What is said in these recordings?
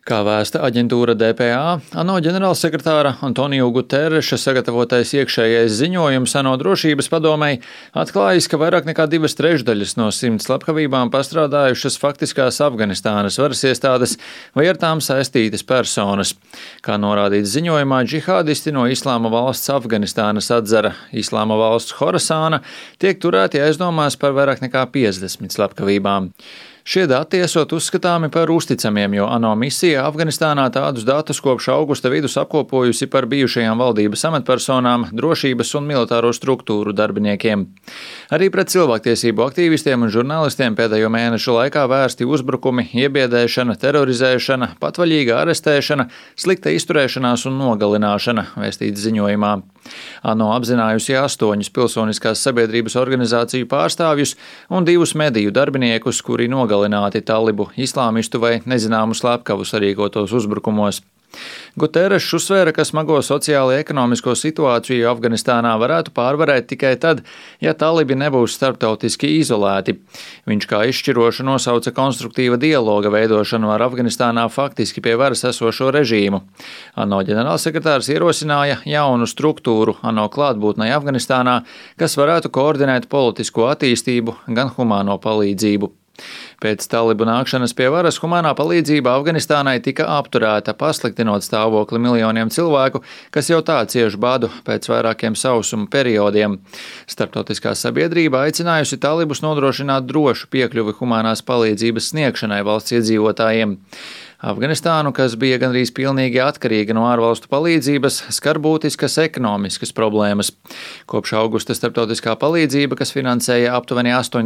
Kā vēsta aģentūra DPA, ANO ģenerālsekretāra Antonio Guterreša sagatavotais iekšējais ziņojums ANO drošības padomei atklājis, ka vairāk nekā 2/3 no 100 slepkavībām pastrādājušas faktiskās Afganistānas varas iestādes vai ar tām saistītas personas. Kā norādīts ziņojumā, džihādisti no Islāma valsts Afganistānas atzara Islāma valsts Horasāna tiek turēti aizdomās par vairāk nekā 50 slepkavībām. Šie dati esot uzskatāmi par uzticamiem, jo ANO misija Afganistānā tādus datus kopš augusta vidus apkopojusi par bijušajām valdības amatpersonām, drošības un militāro struktūru darbiniekiem. Arī pret cilvēktiesību aktīvistiem un žurnālistiem pēdējo mēnešu laikā vērsti uzbrukumi, iebiedēšana, terorizēšana, patvaļīga arestēšana, slikta izturēšanās un nogalināšana, vēstīts ziņojumā. ANO apzinājusi 8 pilsoniskās sabiedrības organizāciju pārstāvjus un 2 mediju darbiniekus, kuri nogalināti talibu, islāmistu vai nezināmu slepkavu sarīkotos uzbrukumos. Guterrešs uzsvēra, ka smago sociālo-ekonomisko situāciju Afganistānā varētu pārvarēt tikai tad, ja talibi nebūs starptautiski izolēti. Viņš kā izšķirošu nosauca konstruktīva dialoga veidošanu ar Afganistānā faktiski pie varas esošo režīmu. ANO ģenerālsekretārs ierosināja jaunu struktūru ANO klātbūtnei Afganistānā, kas varētu koordinēt politisko attīstību, gan humāno palīdzību. Pēc talibu nākšanas pie varas humānā palīdzība Afganistānai tika apturēta, pasliktinot stāvokli miljoniem cilvēku, kas jau tā cieš badu pēc vairākiem sausuma periodiem. Starptautiskā sabiedrība aicinājusi talibus nodrošināt drošu piekļuvi humānās palīdzības sniegšanai valsts iedzīvotājiem. Afganistānu, kas bija gandrīz pilnīgi atkarīga no ārvalstu palīdzības, skar būtiskas ekonomiskas problēmas. Kopš augusta starptautiskā palīdzība, kas finansēja aptuveni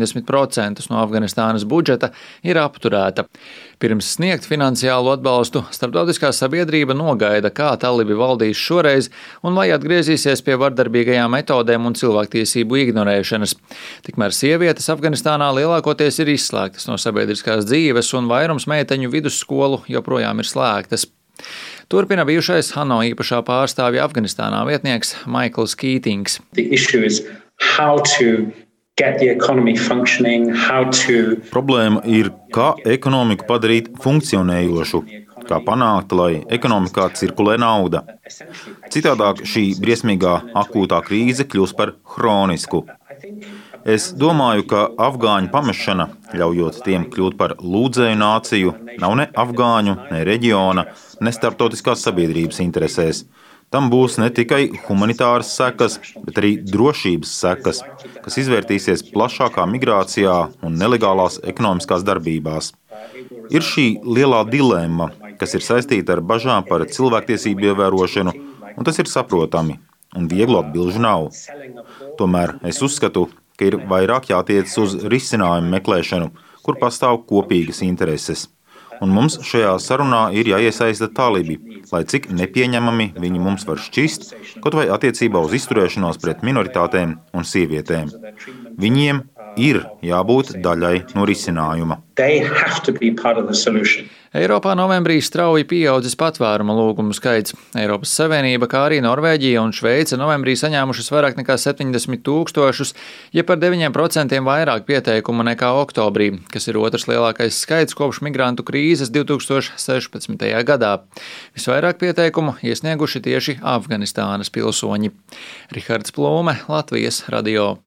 80% no Afganistānas budžeta, ir apturēta. Pirms sniegt finansiālu atbalstu, starptautiskā sabiedrība nogaida, kā talibi valdīs šoreiz un vai atgriezīsies pie vardarbīgajām metodēm un cilvēktiesību ignorēšanas. Tikmēr sievietes Afganistānā lielākoties ir izslēgtas no sabiedriskās dzīves un vairums meiteņu vidusskolu joprojām ir slēgtas. Turpina bijušais ANO īpašā pārstāvja Afganistānā vietnieks Maikls Kītings. Problēma ir, kā ekonomiku padarīt funkcionējošu, kā panākt, lai ekonomikā cirkulē nauda. Citādāk šī briesmīgā akūtā krīze kļūs par hronisku. Es domāju, ka afgāņu pamešana, ļaujot tiem kļūt par lūdzēju nāciju, nav ne afgāņu, ne reģiona, ne starptautiskās sabiedrības interesēs. Tam būs ne tikai humanitāras sekas, bet arī drošības sekas, kas izvērtīsies plašākā migrācijā un nelegālās ekonomiskās darbībās. Ir šī lielā dilemma, kas ir saistīta ar bažām par cilvēktiesību ievērošanu, un tas ir saprotami, un vieglu atbilžu nav. Tomēr es uzskatu, ka ir vairāk jātiec uz risinājumu meklēšanu, kur pastāv kopīgas intereses. Un mums šajā sarunā ir jāiesaista talibi, lai cik nepieņemami viņi mums var šķist, kaut vai attiecībā uz izturēšanos pret minoritātēm un sievietēm. Viņiem ir jābūt daļai no risinājuma. Eiropā novembrī strauji pieaudzis patvēruma lūgumu skaits. Eiropas Savienība, kā arī Norvēģija un Šveice novembrī saņēmušas vairāk nekā 70 000, ja par 9% vairāk pieteikumu nekā oktobrī, kas ir otrs lielākais skaits kopš migrantu krīzes 2016. gadā. Visvairāk pieteikumu iesnieguši tieši Afganistānas pilsoņi. Rihards Plūme, Latvijas radio.